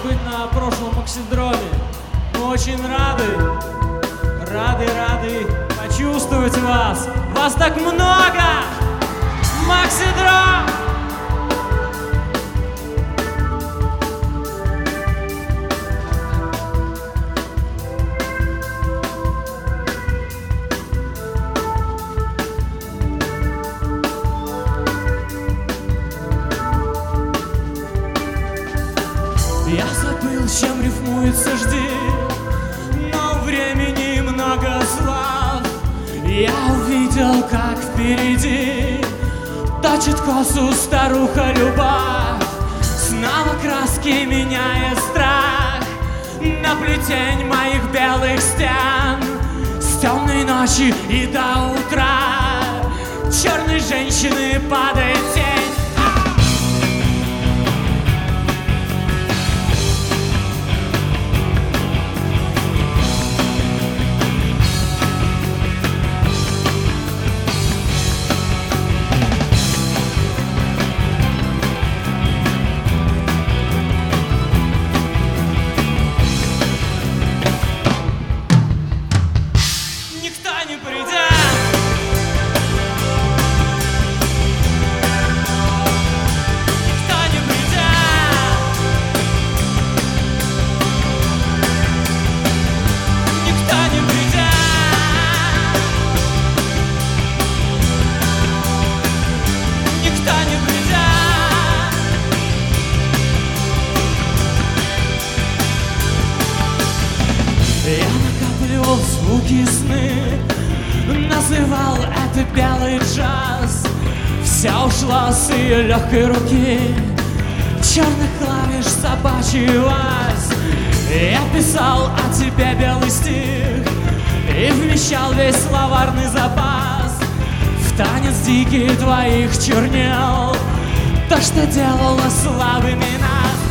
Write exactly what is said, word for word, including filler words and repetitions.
быть на прошлом Максидроме. Мы очень рады, рады, рады почувствовать вас. Вас так много! Максидром! Я забыл, чем рифмуется «жди», но времени много слав. Я увидел, как впереди точит косу старуха любовь. Снова краски меняет страх на плетень моих белых стен. С темной ночи и до утра черной женщины падает тень. Никто не придет, никто не придет, никто не придет, никто не придет. Я накапливал звуки сны, называл это белый джаз. Все ушло с ее легкой руки, черных клавиш собачий лаз. Я писал о тебе белый стих и вмещал весь словарный запас в танец дикий твоих чернил, то, что делало слабыми нас.